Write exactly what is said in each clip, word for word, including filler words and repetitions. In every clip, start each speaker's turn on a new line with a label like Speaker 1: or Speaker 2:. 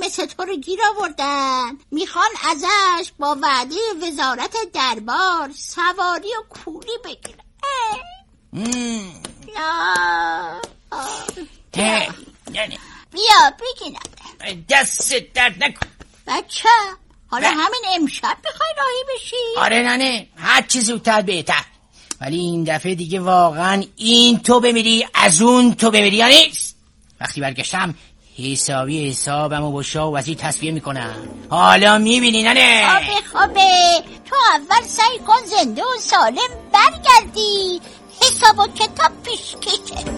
Speaker 1: مثل تو رو گیر آوردن، میخوان ازش با وعده وزارت دربار سواری و کولی بگیرن. بیا بگیرم.
Speaker 2: دستت درد نکن
Speaker 1: بچه. حالا همین امشب بخوای راهی بشی؟
Speaker 2: آره ننه، هر چی زودتر بهتر. ولی این دفعه دیگه واقعا این تو بمیری از اون تو بمیری یا نیست؟ وقتی برگشتم حسابی حسابمو با شاه و وزیر تصفیه میکنم. حالا میبینی ننه؟
Speaker 1: خوبه خوبه، تو اول سعی کن زنده و سالم برگردی، حساب و کتاب پیش کشه.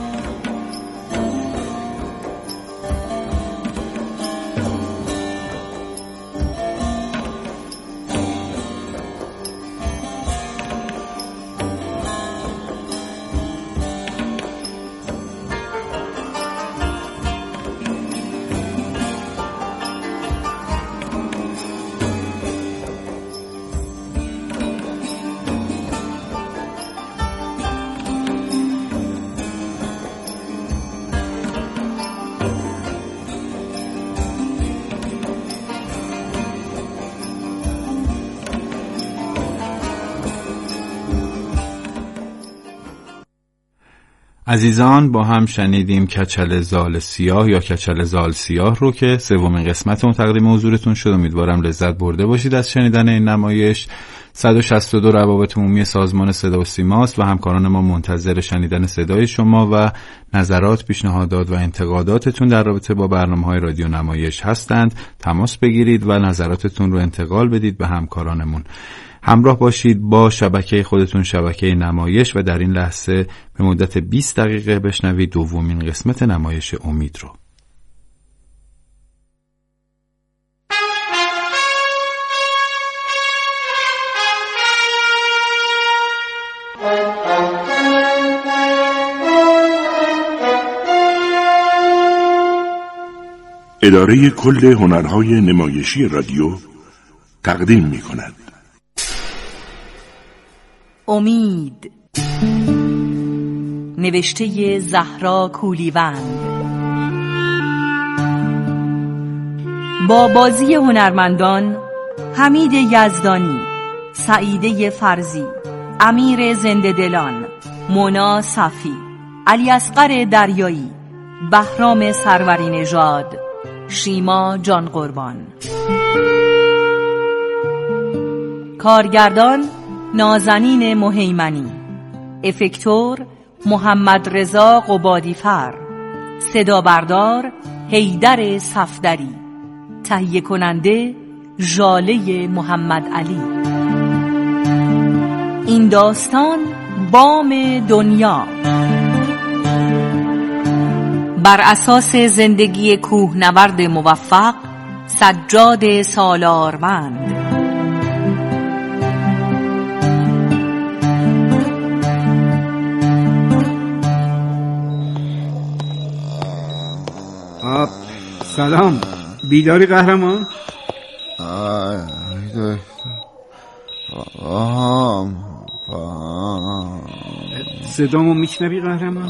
Speaker 3: عزیزان، با هم شنیدیم کچل زال سیاه یا کچل زال سیاه رو که سومین قسمت اون تقدیم حضورتون شد. امیدوارم لذت برده باشید از شنیدن این نمایش. صد و شصت و دو روابط عمومی سازمان صدا و سیماست و همکاران ما منتظر شنیدن صدای شما و نظرات، پیشنهادات و انتقاداتتون در رابطه با برنامه‌های رادیو نمایش هستند. تماس بگیرید و نظراتتون رو انتقال بدید به همکارانمون. همراه باشید با شبکه خودتون، شبکه نمایش، و در این لحظه به مدت بیست دقیقه بشنوید دومین قسمت نمایش امید رو.
Speaker 4: اداره کل هنرهای نمایشی رادیو تقدیم می کند
Speaker 5: امید، نوشته زهرا کولیوند، با بازی هنرمندان حمید یزدانی، سعیده فرزی، امیر زنده دلان، مونا صفی، علی اصغر دریایی، بهرام سروری نژاد، شیما جان قربان. کارگردان نازنین مهیمنی، افکتور محمد رضا قبادیفر، صدا بردار حیدر صفدری، تهیه کننده ژاله محمد علی. این داستان بام دنیا بر اساس زندگی کوهنورد موفق سجاد سالارمند.
Speaker 6: سلام، بیداری قهرمان؟ صدامو میشنوی قهرمان؟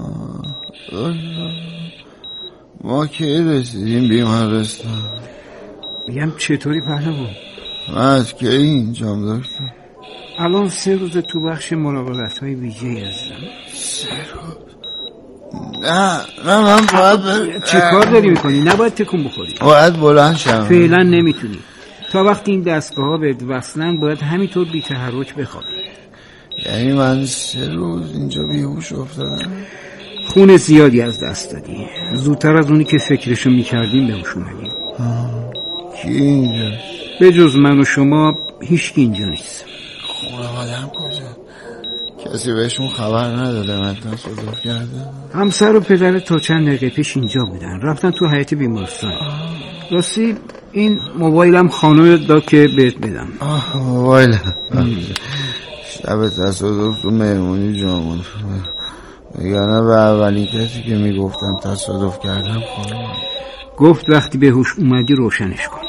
Speaker 7: ما کی رسیدیم بیمارستان؟
Speaker 6: میگم چطوری پهلوان؟
Speaker 7: من از کی اینجام دکتر؟
Speaker 6: الان سه روز تو بخش مراقبت های ویژه هستم.
Speaker 7: سه روز؟ نه نه من باید بر...
Speaker 6: چه کار داری میکنی؟ نباید تکون بخوری.
Speaker 7: باید بلند شم.
Speaker 6: فعلا نمیتونی. تا وقتی این دستگاه ها بهت وصلن باید همینطور بی تحرک بخوابی.
Speaker 7: یعنی من سه روز اینجا بیهوش افتادم؟
Speaker 6: خون زیادی از دست دادی، زودتر از اونی که فکرشو میکردیم بهوش اومدیم.
Speaker 7: کی اینجا؟
Speaker 6: به جز من و شما هیچ کی اینجا نیست.
Speaker 7: خونه آدم کجا؟ کسی بهشون خبر نداده من تصادف کردم؟
Speaker 6: همسر و پدر تا چند دقیقه پیش اینجا بودن، رفتن تو حیاط بیمارستان. راستی این موبایلم خانم داد که بهت بدم.
Speaker 7: آه موبایلم شب تصادف تو مهمونی جامون یعنی به اولین کسی که میگفتم تصادف کردم خانم
Speaker 6: گفت وقتی به هوش اومدی روشنش کن.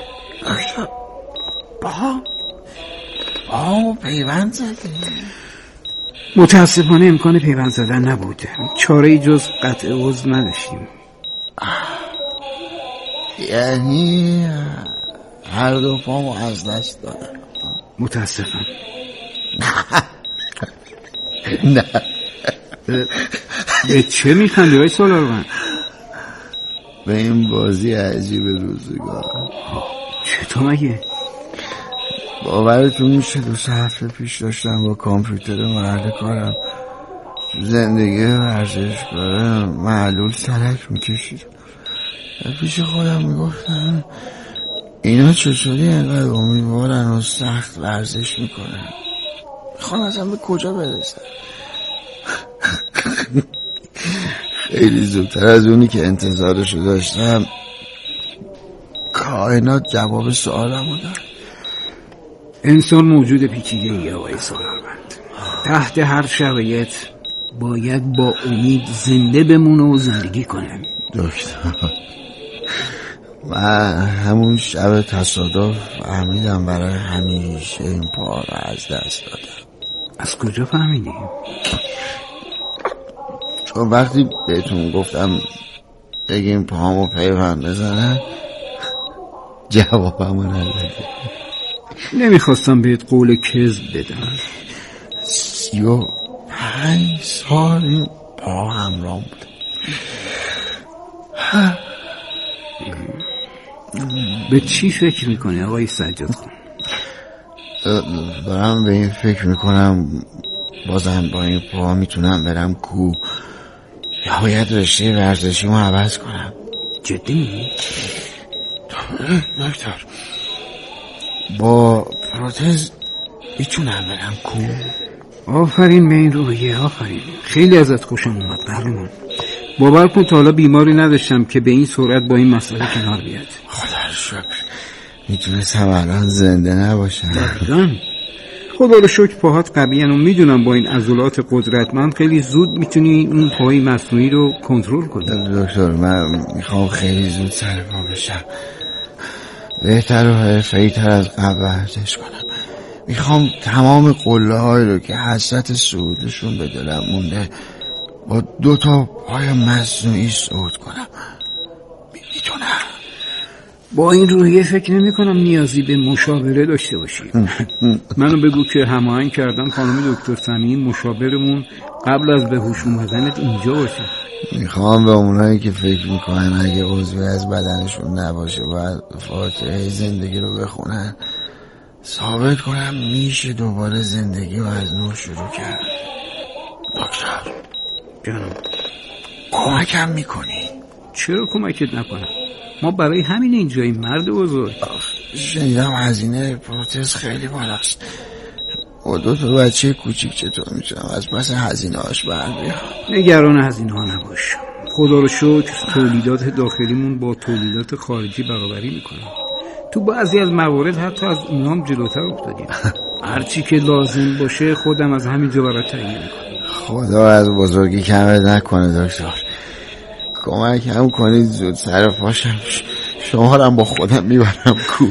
Speaker 7: با با پیوند زدی؟
Speaker 6: متاسفانه امکان پیوند زدن نبود، چاره ای جز قطع عضو نداشتیم.
Speaker 7: یعنی هر دو پامو از دست دادم.
Speaker 6: متاسفم.
Speaker 7: نه.
Speaker 6: به چه میخندی های سالارمند؟
Speaker 7: به این بازی عجیب روزگار.
Speaker 6: چطور مگه؟
Speaker 7: باورتون میشه دو سه هفته پیش داشتم با کامپیوتر محل کارم زندگی ورزشکاره معلول سرک میکشید. پیش خودم میگفتم اینا چطوری اینقدر امیدوارن و سخت ورزش میکنن، میخوان ازم به کجا برسن؟ خیلی زودتر از اونی که انتظارشو داشتم کائنات جواب سوالمو داد.
Speaker 6: انسان موجود پیچیده‌ایه آقای سالارمند. تحت هر شرایط باید با امید زنده بمونه و زندگی کنه.
Speaker 7: دکتر من همون شب تصادف فهمیدم برای همیشه این پا رو از دست دادم.
Speaker 6: از کجا فهمیدی؟
Speaker 7: چون وقتی بهتون گفتم بگیم پاهامو پیوند بزنن جوابمو ندادی.
Speaker 6: نمیخواستم بهت قول کذب بدم.
Speaker 7: سی و پنج سال این پا همراه بود.
Speaker 6: به چی فکر میکنی آقای سجاد خان؟
Speaker 7: دارم به این فکر میکنم بازم با این پا میتونم برم کو یا باید رشته ورزشیمو عوض کنم.
Speaker 6: جدی میگی؟
Speaker 7: دکتر با پروتز میتونم برم کو؟
Speaker 6: آفرین به این رویه، آفرین. خیلی ازت خوشم اومد قهرمان. باور کن تا حالا بیماری نداشتم که به این سرعت با این مسئله کنار بیاد.
Speaker 7: خدا رو شکر میتونستم الان زنده نباشم.
Speaker 6: دقیقاً. خدا رو شکر پاهات قویان و میدونم با این عضلات قدرتمند خیلی زود میتونی اون پای مصنوعی رو کنترل کنی.
Speaker 7: دکتر من میخوام خیلی زود سر پا بشم، بهتر و حرفه‌ای تر از قبل ورزش کنم. میخوام تمام قله های رو که حسرت صعودشون به دلم مونده با دو تا پای مصنوعی صعود کنم. میتونم.
Speaker 6: با این روحیه فکر نمی کنم نیازی به مشاوره داشته باشی. منو بگو که هماهنگ کردم خانم دکتر سمین مشاورمون قبل از به هوش اومدنت اینجا باشه.
Speaker 7: میخوام به اونایی که فکر میکنن اگه عضوی از بدنشون نباشه باید فاتحه زندگی رو بخونن ثابت کنم میشه دوباره زندگی رو از نو شروع کرد. دکتر
Speaker 6: جانم
Speaker 7: کمکم میکنی؟
Speaker 6: چرا کمکت نکنم؟ ما برای همین اینجاییم مرد بزرگ.
Speaker 7: شنیدم هزینه پروتز خیلی بالاست. با دو تا بچه کوچیک چطور میتونم از پس هزینه هاش بر بیام؟
Speaker 6: نگران هزینه ها نباش. خدا رو شکر تولیدات داخلیمون با تولیدات خارجی برابری میکنه. تو بعضی از موارد حتی از اونام جلوتر افتادیم. هرچی که لازم باشه خودم از همینجا برات تعیین میکنم.
Speaker 7: خدا از بزرگی کمت نکنه دکتر. کمک هم کنید زود سر پاشم شما رو با خودم میبرم کو.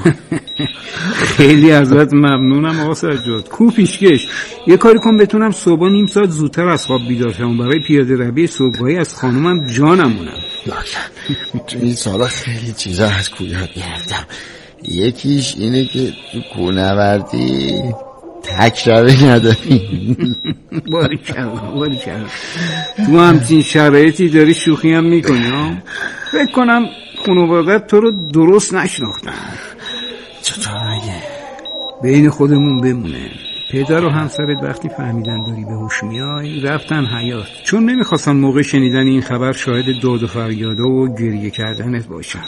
Speaker 6: خیلی ازت ممنونم آقا سجاد. کو پیشکش. یه کاری کن بتونم صبح نیم ساعت زودتر از خواب بیدار شم برای پیاده روی صبحگاهی از خانومم جانمونم.
Speaker 7: تو این سالا خیلی چیزا از کو یاد گرفتم. یکیش اینه که تو کوهنوردی تک روی نداری.
Speaker 6: باری کردم باری کردم. تو همچین شرایطی داری شوخی هم میکنی ها؟ فکر کنم خانوادت تو رو درست نشناختن.
Speaker 7: چطور مگه؟
Speaker 6: بین خودمون بمونه. پدر و همسرت وقتی فهمیدن داری به هوش میای رفتن حیاط، چون نمیخواستن موقع شنیدن این خبر شاهد داد و فریادا و گریه کردنت باشن.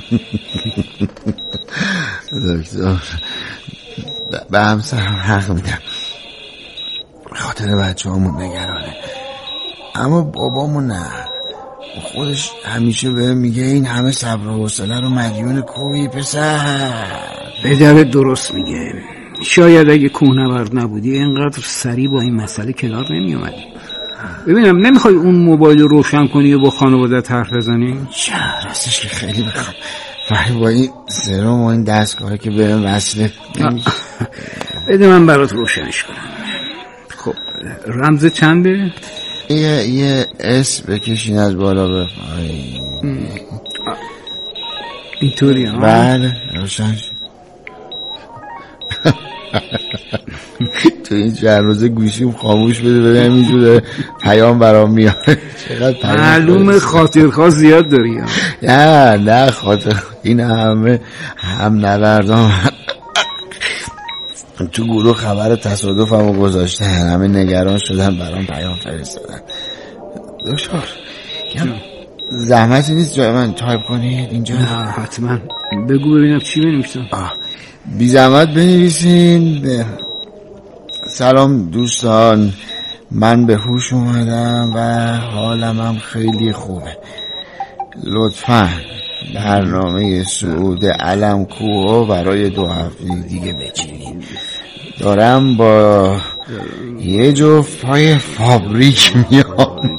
Speaker 7: دکتر به همسرم حق میدم، خاطر بچه همون نگرانه، اما بابامون نه. خودش همیشه به میگه این همه صبر و حوصله رو مدیون کوهی پسر.
Speaker 6: پدرت درست میگه. شاید اگه کوهنورد نبودی اینقدر سریع با این مسئله کنار نمی اومدی. ببینم نمیخوای اون موبایل رو روشن کنی و با خانوادت حرف بزنی؟
Speaker 7: چه راستش که خیلی بخوام ولی با این سرم و این دستگاهی که بهم وصله
Speaker 6: بده من برات روشنش کنم. خب رمز چنده؟
Speaker 7: یه یه اس بکشین از بالا به پایین.
Speaker 6: اینطوری ها؟
Speaker 7: بله روشن شد. تو این چند روز گوشیم خاموش بده ببینم اینجوره پیام برام میاد.
Speaker 6: معلومه خاطرخواه زیاد داری.
Speaker 7: نه نه خاطر این همه هم نوردام تو گروه خبر تصادفمو گذاشتن، همه نگران شدن برام پیام فرستادن. دکتر زحمتی نیست جای من تایپ کنید اینجا؟
Speaker 6: نه حتما بگو ببینم چی بنویسم.
Speaker 7: بی زحمت بنویسین. سلام دوستان، من به هوش اومدم و حالم هم خیلی خوبه. لطفاً برنامه صعود علم کوه برای دو هفته دیگه بچینید. دارم با یه جفت پای فابریک میام.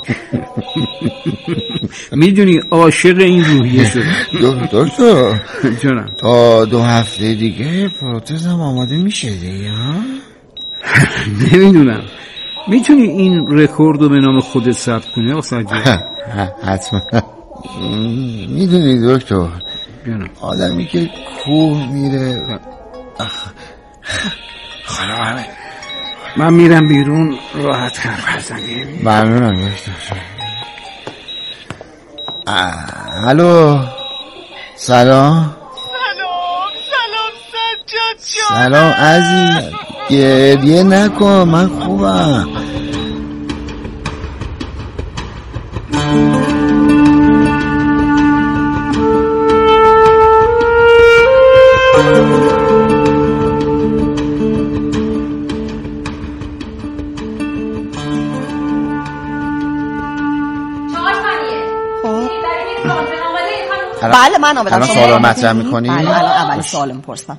Speaker 6: میدونی عاشق این روحیه شده.
Speaker 7: دکتر
Speaker 6: جانم
Speaker 7: تا دو هفته دیگه پروتزم آماده میشه دیگه ها؟
Speaker 6: نمیدونم میتونی این رکورد رو به نام خودت ثبت کنی آقا سجاد؟
Speaker 7: حتما. میدونی دکتر آدمی که کوه میره خالا همه
Speaker 6: من میرم بیرون راحت حرف بزنیم.
Speaker 7: ممنونم دکتر. الو سلام.
Speaker 8: سلام سلام سجاد جان.
Speaker 7: سلام عزیز، گریه نکن من خوبم.
Speaker 9: بله من آمدم.
Speaker 7: الان سوال مطرح میکنی؟
Speaker 9: بله الان اول سوال میپرسم.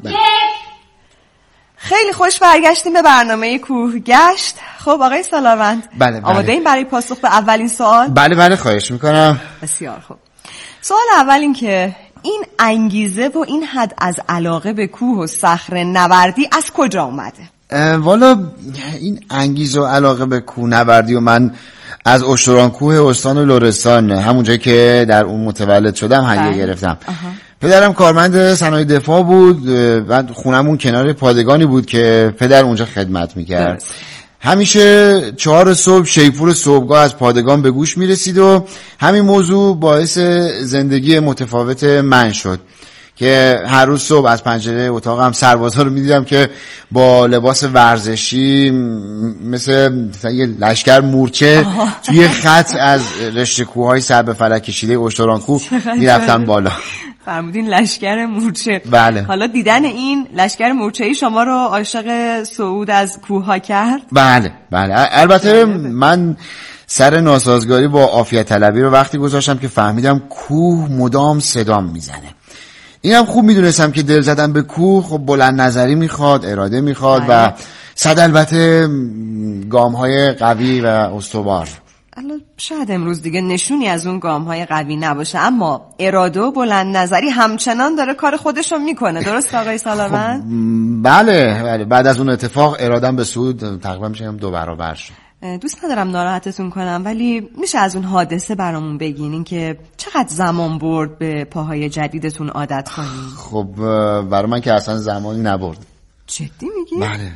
Speaker 9: خیلی خوش برگشتیم به برنامه کوهگشت. خب آقای سالارمند
Speaker 7: بله بله.
Speaker 9: آماده این برای پاسخ به اولین سوال؟
Speaker 7: بله بله خواهش میکنم.
Speaker 9: بسیار خوب. سوال اول این که این انگیزه و این حد از علاقه به کوه و صخره نوردی از کجا اومده؟
Speaker 7: والا این انگیزه و علاقه به کوه نوردی و من از اشتران کوه استان لرستان، همونجایی که در اون متولد شدم، هدیه گرفتم. آها. پدرم کارمند صنایع دفاع بود، بعد خونمون کنار پادگانی بود که پدر اونجا خدمت میکرد. درست. همیشه چهار صبح شیپور صبحگاه از پادگان به گوش میرسید و همین موضوع باعث زندگی متفاوت من شد که هر روز صبح از پنجره اتاقم سربازا رو میدیدم که با لباس ورزشی مثل یه لشکر مورچه توی خط از رشته کوههای سر به فلک کشیده اشتران کوه میرفتن بالا.
Speaker 9: فرمودین لشکر مورچه.
Speaker 7: بله.
Speaker 9: حالا دیدن این لشکر مورچه‌ای شما رو عاشق صعود از کوه‌ها کرد؟
Speaker 7: بله بله. البته من سر ناسازگاری با عافیت طلبی رو وقتی گذاشتم که فهمیدم کوه مدام صدام میزنه. اینم خوب میدونستم که دل زدن به کوه خب بلند نظری میخواد، اراده میخواد و صد البته گام‌های قوی و استوار.
Speaker 9: الان شاید امروز دیگه نشونی از اون گام‌های قوی نباشه، اما اراده و بلند نظری همچنان داره کار خودشو میکنه. درست آقای سالارمند؟
Speaker 7: خب بله بله. بعد از اون اتفاق ارادم به صعود تقریبا میشه دو برابر شد.
Speaker 9: دوست ندارم ناراحتتون کنم ولی میشه از اون حادثه برامون بگین، این که چقدر زمان برد به پاهای جدیدتون عادت کنین؟
Speaker 7: خب برای من که اصلا زمانی نبرد.
Speaker 9: جدی میگی؟
Speaker 7: بله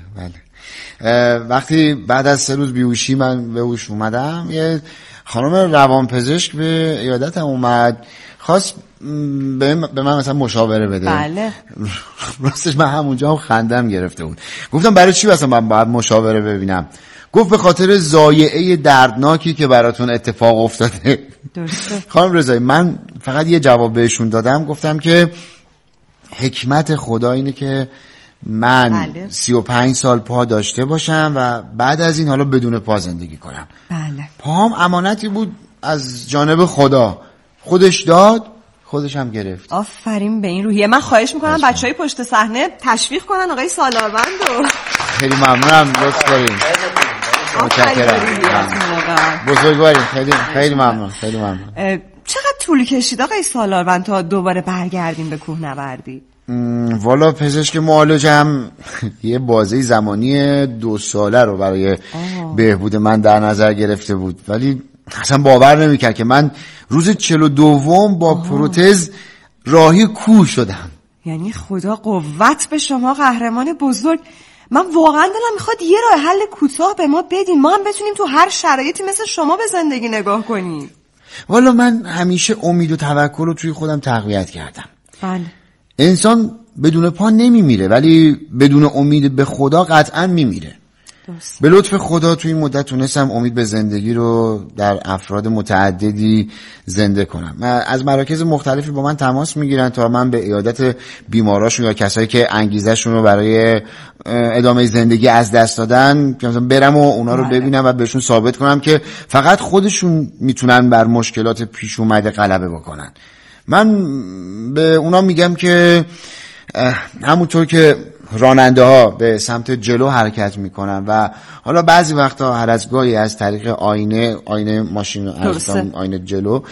Speaker 7: بله. وقتی بعد از سه روز بیهوشی من به هوش اومدم، یه خانم روانپزشک به عیادتم اومد، خواست به من مثلا مشاوره بده.
Speaker 9: بله.
Speaker 7: راستش من همونجا هم خندم گرفته بود. گفتم برای چی مثلا من باید مشاوره ببینم؟ گفت به خاطر ضایعه دردناکی که براتون اتفاق افتاده.
Speaker 9: درسته.
Speaker 7: خانم رضایی من فقط یه جواب بهشون دادم، گفتم که حکمت خدا اینه که من بله. سی و پنج سال پا داشته باشم و بعد از این حالا بدون پا زندگی کنم.
Speaker 9: بله.
Speaker 7: پاهم امانتی بود از جانب خدا، خودش داد خودش هم گرفت.
Speaker 9: آفرین به این روحیه. من خواهش میکنم بچهای پشت صحنه تشویق کنن آقای سالارمند رو.
Speaker 7: خیلی ممنونم، لطف دارین. متشکرم. بزرگوارین. خیلی خیلی ممنون. خیلی ممنون.
Speaker 9: چقدر طول کشید آقای سالارمند تا دوباره برگردیم به کوهنوردی؟
Speaker 7: والا پزشک معالجم یه بازه زمانی دو ساله رو برای آه. بهبود من در نظر گرفته بود، ولی اصلا باور نمیکرد که من روز چهل و دوم با آه. پروتز راهی کوه شدم.
Speaker 9: یعنی خدا قوت به شما قهرمان بزرگ. من واقعا دلم میخواد یه راه حل کوتاه به ما بدین، ما هم بتونیم تو هر شرایطی مثل شما به زندگی نگاه کنیم.
Speaker 7: والا من همیشه امید و توکل رو توی خودم تقویت کردم.
Speaker 9: بله.
Speaker 7: انسان بدون پا نمیمیره، ولی بدون امید به خدا قطعا میمیره. به لطف خدا توی این مدت تونستم امید به زندگی رو در افراد متعددی زنده کنم. از مراکز مختلفی با من تماس میگیرن تا من به عیادت بیماراشون یا کسایی که انگیزشون رو برای ادامه زندگی از دست دادن برم و اونا رو ببینم و بهشون ثابت کنم که فقط خودشون میتونن بر مشکلات پیش اومده غلبه بکنن. من به اونا میگم که همونطور که راننده ها به سمت جلو حرکت میکنن و حالا بعضی وقتا هر از گاهی از طریق آینه آینه ماشین آینه جلو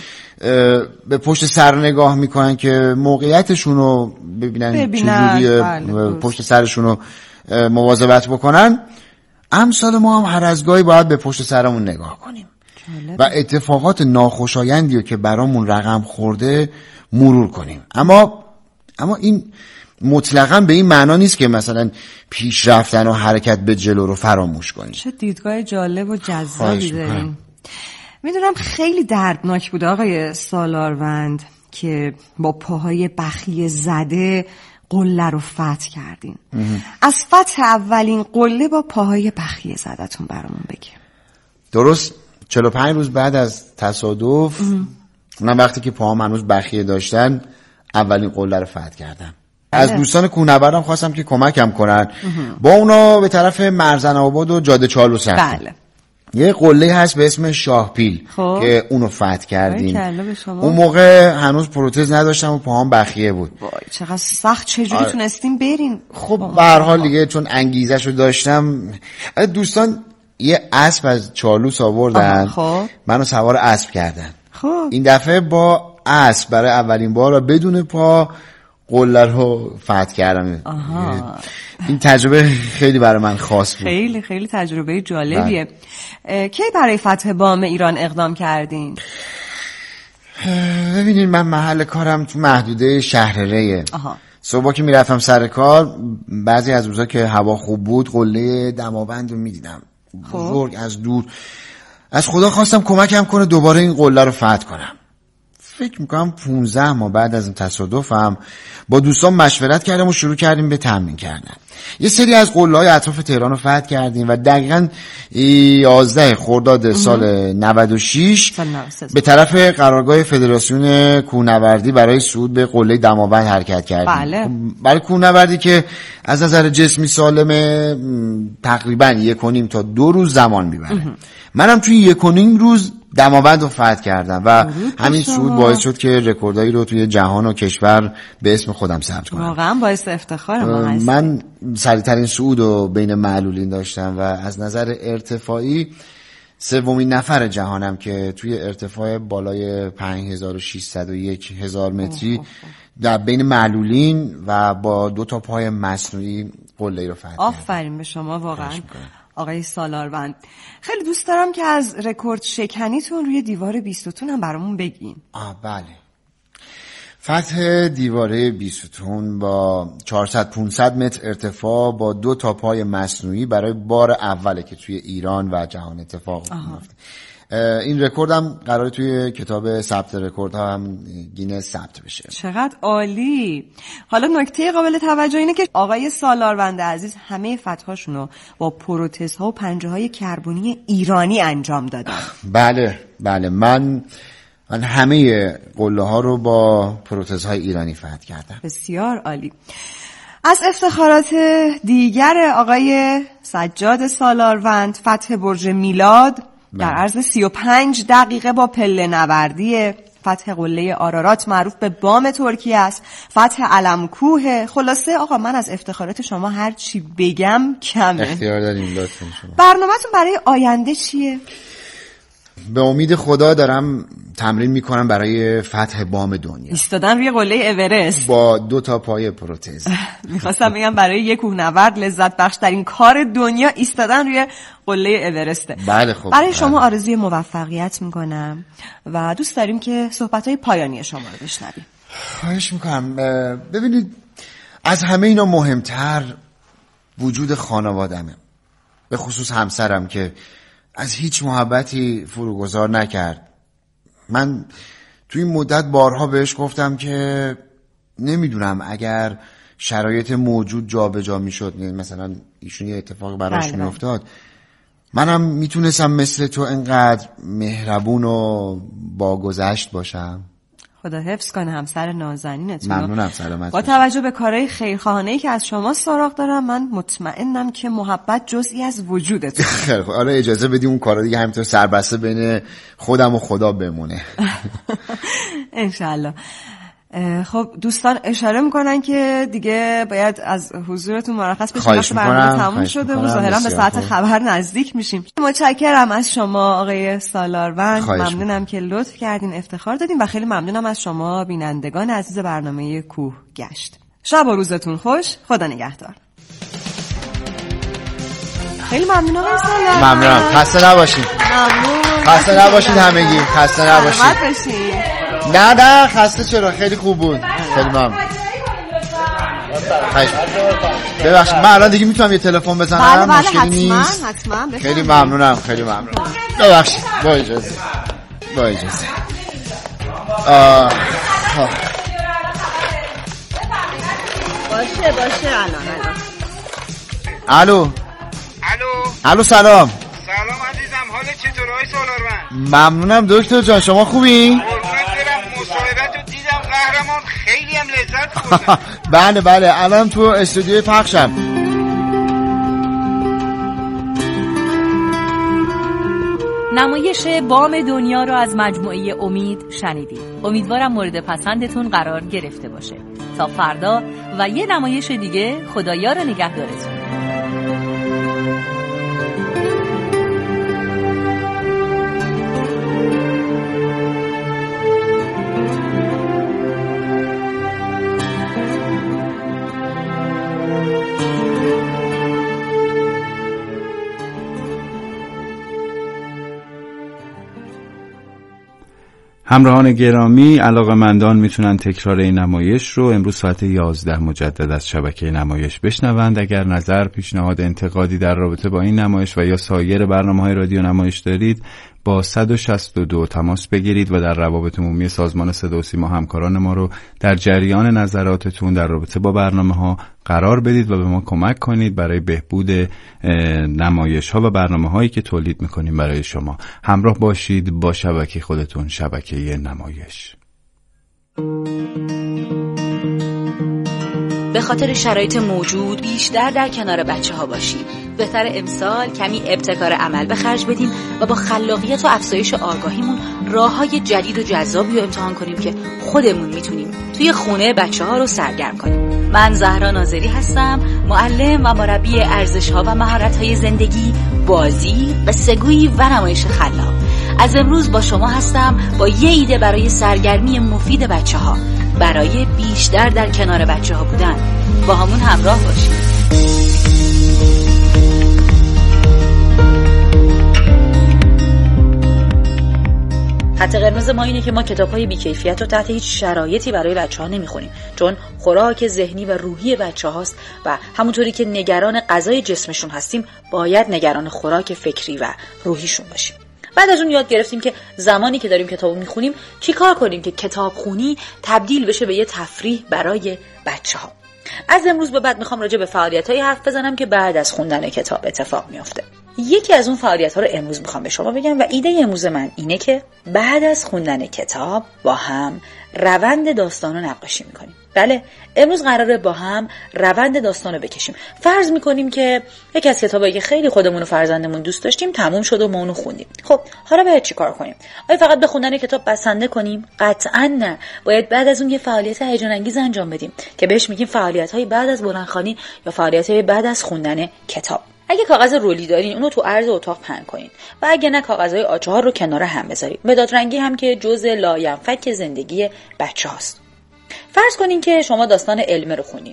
Speaker 7: به پشت سر نگاه میکنن که موقعیتشون رو ببینن, ببینن چجوریه، بله، پشت سرشون رو مواظبت بکنن. امثال ما هم هر از گاهی باید به پشت سرمون نگاه کنیم جالب. و اتفاقات ناخوشایندی رو که برامون رقم خورده مرور کنیم. اما اما این مطلقاً به این معنا نیست که مثلا پیش رفتن و حرکت به جلو رو فراموش کنیم.
Speaker 9: چه دیدگاه جالب و جذابی داریم. میدونم خیلی دردناک بود آقای سالاروند که با پاهای بخیه زده قله رو فتح کردین. از فتح اولین قله با پاهای بخیه زدتون برامون بگیم.
Speaker 7: درست چهل و پنج روز بعد از تصادف، من وقتی که پاهم هنوز بخیه داشتن اولین قله رو فتح کردم. از دوستان کوهنوردم خواستم که کمکم کنن. با اونا به طرف مرزن آباد و جاده چالوس رفتیم. بله. یه قله هست به اسم شاهپیل خب. که اونو فتح کردیم. اون موقع هنوز پروتز نداشتم و پاهم بخیه بود.
Speaker 9: وای چقدر سخت. چجوری آه. تونستیم برین؟
Speaker 7: خب به هر حال دیگه چون انگیزشو داشتم. دوستان یه اسب از چالوس آوردن، خب. منو سوار اسب کردن. خب. این دفعه با اسب برای اولین بار و بدون پا قله رو فتح کردم. آها. این تجربه خیلی برای من خاص بود.
Speaker 9: خیلی خیلی تجربه جالبیه. کی برای فتح بام ایران اقدام کردین؟
Speaker 7: ببینید من محل کارم تو محدوده شهر ریه. صبح که میرفتم سر کار بعضی از روزا که هوا خوب بود قله دماوند رو میدیدم بزرگ از دور. از خدا خواستم کمکم کنه دوباره این قله رو فتح کنم. فکر میکنم پونزده ماه بعد از این تصادفم با دوستان مشورت کردم و شروع کردیم به تمرین کردن. یه سری از قله‌های اطراف تهران رو فتح کردیم و دقیقاً یازده خرداد سال نود و شش به طرف قرارگاه فدراسیون کوهنوردی برای صعود به قله دماوند حرکت کردیم.
Speaker 9: بله.
Speaker 7: برای کوهنوردی که از نظر جسمی سالمه تقریباً یک و نیم تا دو روز زمان میبره. منم توی یک و نیم روز دماوند رو فتح کردم و همین صعود باعث شد که رکوردایی رو توی جهان و کشور به اسم خودم ثبت کنم.
Speaker 9: واقعا باعث افتخار ما هست.
Speaker 7: من سریع‌ترین صعود رو بین معلولین داشتم و از نظر ارتفاعی سومین نفر جهانم که توی ارتفاع بالای پنج هزار و ششصد و یک هزار متری در بین معلولین و با دو تا پای مصنوعی قله‌ای رو فتح کردم.
Speaker 9: آفرین به شما واقعا آقای سالاروند. خیلی دوست دارم که از رکورد شکنیتون روی دیوار بیستون هم برامون بگین.
Speaker 7: آه بله. فتح دیواره بیستون با چهارصد پانصد متر ارتفاع با دو تا پای مصنوعی برای بار اوله که توی ایران و جهان اتفاق میفته. این رکورد هم قراره توی کتاب ثبت رکوردها هم گینس ثبت بشه.
Speaker 9: چقدر عالی. حالا نکته قابل توجه اینه که آقای سالاروند عزیز همه فتحاشونو با پروتزها و پنجه‌های کربنی ایرانی انجام دادن.
Speaker 7: بله بله من من همه قله ها رو با پروتزهای ایرانی فتح کردم.
Speaker 9: بسیار عالی. از افتخارات دیگر آقای سجاد سالاروند فتح برج میلاد در عرض سی و پنج دقیقه با پله نوردی، فتح قله آرارات معروف به بام ترکیه است، فتح علمکوه. خلاصه آقا من از افتخارات شما هر چی بگم کمه.
Speaker 7: اختیار داریم لطفاً شما.
Speaker 9: برنامه‌تون برای آینده چیه؟
Speaker 7: به امید خدا دارم تمرین میکنم برای فتح بام دنیا.
Speaker 9: ایستادن روی قله اورست
Speaker 7: با دو تا پای پروتز.
Speaker 9: میخواستم بگم برای یک کوهنورد لذت بخش ترین کار دنیا ایستادن روی قله اورسته.
Speaker 7: بله خب.
Speaker 9: برای شما آرزوی موفقیت میکنم و دوست داریم که صحبت‌های پایانی شما رو بشنویم.
Speaker 7: خواهش میکنم. ببینید از همه اینا مهمتر وجود خانوادمه، به خصوص همسرم که از هیچ محبتی فروگذار نکرد. من توی این مدت بارها بهش گفتم که نمیدونم اگر شرایط موجود جا به جا میشد، مثلا ایشون یه اتفاق براش میافتاد، منم میتونستم مثل تو انقدر مهربون و با گذشت باشم.
Speaker 9: خدا حفظ کنه همسر نازنینتون.
Speaker 7: ممنونم. سلامت.
Speaker 9: با توجه به کارهای خیرخواهانه‌ای که از شما سراغ دارم، من مطمئنم که محبت جزئی از وجودتون.
Speaker 7: خیلی خوب. حالا اجازه بدی اون کارا دیگه همینطور سربسته بین خودم و خدا بمونه.
Speaker 9: انشالله. خب دوستان اشاره میکنن که دیگه باید از حضورتون مرخص بشیم. وقت برنامه تموم شده و ظاهرا به ساعت خبر نزدیک میشیم. متشکرم از شما آقای سالارون، ممنونم که لطف کردین، افتخار دادین و خیلی ممنونم از شما بینندگان عزیز برنامه کوه گشت. شب و روزتون خوش، خدا نگهدار. خیلی ممنون آقای سالارون.
Speaker 7: ممنونم. خسته نباشید.
Speaker 9: ممنون.
Speaker 7: خسته نباشید همگی. خسته نباشید. نه نه خسته چرا، خیلی خوب بود. خیلی ممنون. ببخشید من الان دیگه میتونم یه تلفن بزنم؟
Speaker 9: بله بله
Speaker 7: مشکلی
Speaker 9: حتما
Speaker 7: نیست.
Speaker 9: حتما.
Speaker 7: خیلی ممنونم. خیلی ممنون. ببخشید با اجازه. با اجازه. آه.
Speaker 9: باشه باشه الان الان.
Speaker 7: الو.
Speaker 10: الو.
Speaker 7: الو سلام.
Speaker 10: سلام عزیزم، حال چطور آقای سالارون؟
Speaker 7: ممنونم دکتر جان، شما خوبی؟
Speaker 10: قربونت برم، مصاحبت رو دیدم قهرمان، خیلی هم لذت بردم.
Speaker 7: بله بله الان تو استودیوی پخشم.
Speaker 5: نمایش بام دنیا رو از مجموعه امید شنیدید. امیدوارم مورد پسندتون قرار گرفته باشه. تا فردا و یه نمایش دیگه، خدایا رو نگهدارتون.
Speaker 3: همراهان گرامی، علاقه‌مندان میتونن تکرار این نمایش رو امروز ساعت یازده مجدد از شبکه نمایش بشنوند. اگر نظر، پیشنهاد، انتقادی در رابطه با این نمایش و یا سایر برنامه‌های رادیو نمایش دارید، با صد و شصت و دو تماس بگیرید و در روابط عمومی سازمان صدا و سیما همکاران ما رو در جریان نظراتتون در رابطه با برنامه‌ها قرار بدید و به ما کمک کنید برای بهبود نمایش‌ها و برنامه‌هایی که تولید می‌کنیم برای شما. همراه باشید با شبکه خودتون، شبکه نمایش.
Speaker 11: به خاطر شرایط موجود بیشتر در کنار بچه ها باشیم. بهتر امسال کمی ابتکار عمل به خرج بدیم و با خلاقیت و افزایش آگاهیمون راه‌های جدید و جذابی رو امتحان کنیم که خودمون میتونیم توی خونه بچه ها رو سرگرم کنیم. من زهرا ناظری هستم، معلم و مربی ارزش‌ها و مهارت‌های زندگی، بازی، قصه‌گویی و نمایش خلاق. از امروز با شما هستم با یه ایده برای سرگرمی مفید بچه‌ها، برای بیشتر در کنار بچه‌ها بودن. با همون همراه باشید. خط قرمز ما اینه که ما کتاب‌های بی‌کیفیت رو تحت هیچ شرایطی برای بچه‌ها نمی‌خونیم، چون خوراک ذهنی و روحی بچه‌هاست و همونطوری که نگران غذای جسمشون هستیم، باید نگران خوراک فکری و روحیشون باشیم. بعد از اون یاد گرفتیم که زمانی که داریم کتابو می‌خونیم چی کار کنیم که کتابخونی تبدیل بشه به یه تفریح برای بچه‌ها. از امروز به بعد می‌خوام راجع به فعالیت‌های حرف بزنم که بعد از خوندن کتاب اتفاق می‌افته. یکی از اون فعالیت‌ها رو امروز می‌خوام به شما بگم و ایده امروز من اینه که بعد از خوندن کتاب با هم روند داستان رو نقاشی می‌کنیم. بله، امروز قراره با هم روند داستان رو بکشیم. فرض می‌کنیم که یکی از کتابایی که خیلی خودمون و فرزندمون دوست داشتیم تموم شد و ما اونو خوندیم. خب، حالا باید چیکار کنیم؟ آیا فقط به خوندن کتاب بسنده کنیم؟ قطعاً نه. باید بعد از اون یه فعالیت هیجان انگیز انجام بدیم که بهش میگیم فعالیت‌های بعد از بلندخوانی یا فعالیت‌های بعد از خوندن کتاب. اگه کاغذ رولی دارین اونو تو عرض اتاق پهن کنین و اگه نه کاغذهای آ چهار رو کنار هم بذارید. مداد رنگی هم که جزء لاینفک زندگی بچه‌هاست. فرض کنین که شما داستان علمه رو خوندین.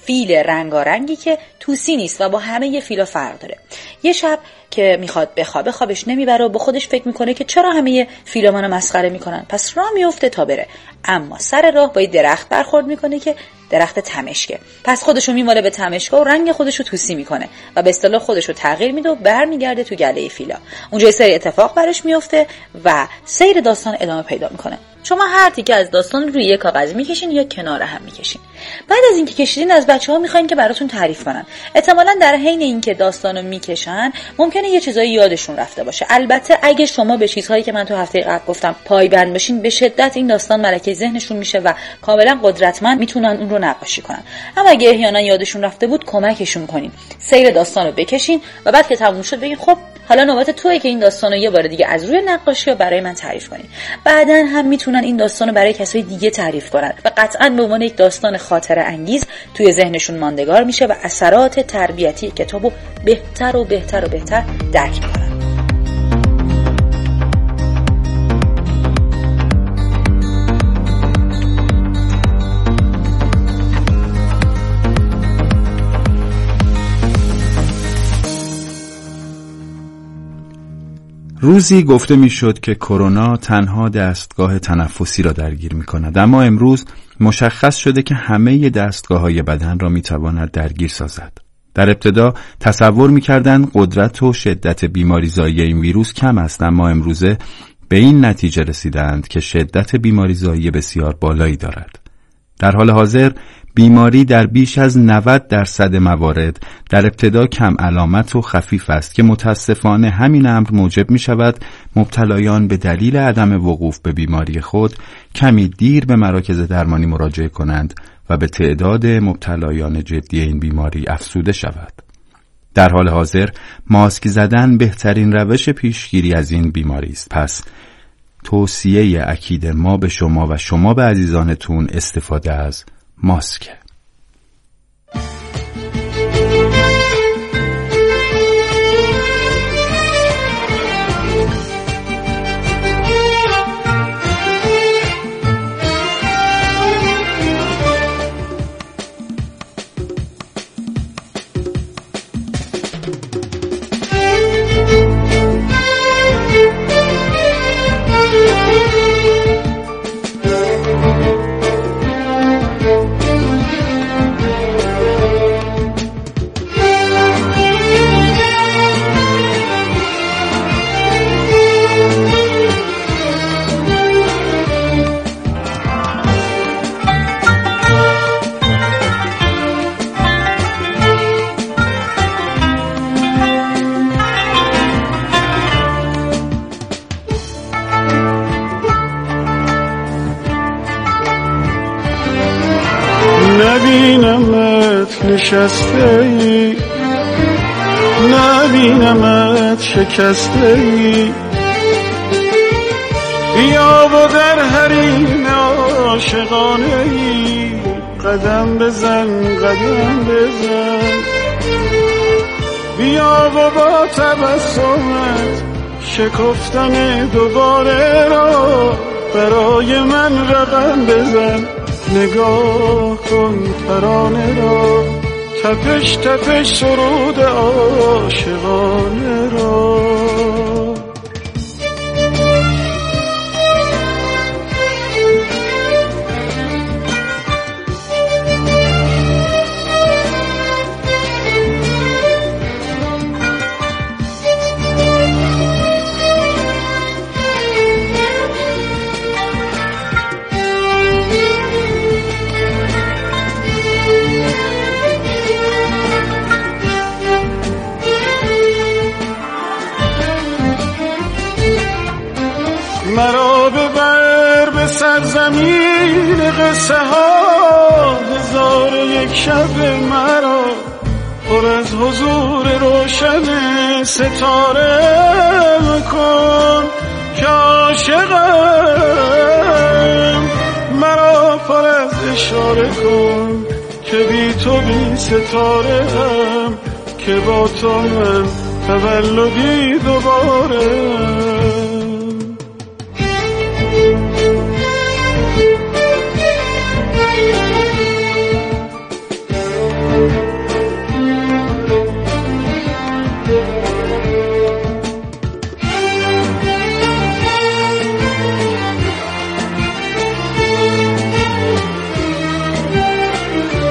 Speaker 11: فیل رنگارنگی که توسی نیست و با همه یه فیلا فرق داره. یه شب که میخواد بخوابه خوابش نمیبره و با خودش فکر میکنه که چرا همه فیلا منو مسخره میکنن، پس راه میفته تا بره. اما سر راه با یه درخت برخورد میکنه که درخت تمشکه، پس خودشو میماله به تمشکا و رنگ خودشو توسی میکنه و به اصطلاح خودشو تغییر میده و برمیگرده تو گله فیلا. اونجا یه سری اتفاق براش میفته و سیر داستان ادامه پیدا میکنه. شما هر تیکه از داستان روی یک کاغذ میکشین یا کنار هم میکشین. بعد از اینکه کشیدین از بچه‌ها میخواین که براتون تعریف کنن. احتمالاً در حین اینکه داستانو میکشن ممکنه یه چیزایی یادشون رفته باشه. البته اگه شما به چیزهایی که من تو هفته قبل گفتم پایبند باشین، به شدت این داستان ملکه ذهنشون میشه و کاملا قدرتمند میتونن اون رو نقاشی کنن. اما اگه احیانا یادشون رفته بود کمکشون کنین. سیر داستانو بکشین و بعد که تموم شد بگین خب حالا نوبت توئه که این داستانو یه بار دیگه از روی نقاشی‌ها برای من تعریف کنین. بعداً هم میتونن این داستانو برای کسای دیگه تعریف کنن و قطعاً به عنوان یک داستان خاطره انگیز توی ذهنشون ماندگار میشه و اثرات تربیتی کتابو بهتر و بهتر و بهتر درک میکنن.
Speaker 3: روزی گفته میشد که کرونا تنها دستگاه تنفسی را درگیر می کند، اما امروز مشخص شده که همه دستگاه‌های بدن را می تواند درگیر سازد. در ابتدا تصور می کردن قدرت و شدت بیماریزایی این ویروس کم است، اما امروزه به این نتیجه رسیدند که شدت بیماریزایی بسیار بالایی دارد. در حال حاضر بیماری در بیش از نود درصد موارد در ابتدا کم علامت و خفیف است که متاسفانه همین امر موجب می شود مبتلایان به دلیل عدم وقوف به بیماری خود کمی دیر به مراکز درمانی مراجعه کنند و به تعداد مبتلایان جدی این بیماری افزوده شود. در حال حاضر ماسک زدن بهترین روش پیشگیری از این بیماری است. پس توصیه اکید ما به شما و شما به عزیزانتون استفاده از ماسک.
Speaker 12: نبینمت نشسته ای، نبینمت شکسته ای، بیا و در حریم عاشقانه ای قدم بزن قدم بزن، بیا و با تبسمت شکفتن دوباره را برای من رقم بزن، نگاه کن ترانه را تپش تپش سرود عاشقانه را. مرا ببر به سرزمین قصه ها، هزار یک شب مرا پر از حضور روشن ستاره کن که عاشقم، مرا پر از اشاره کن که بی تو بی ستاره هم، که با تو من تولدی دوباره.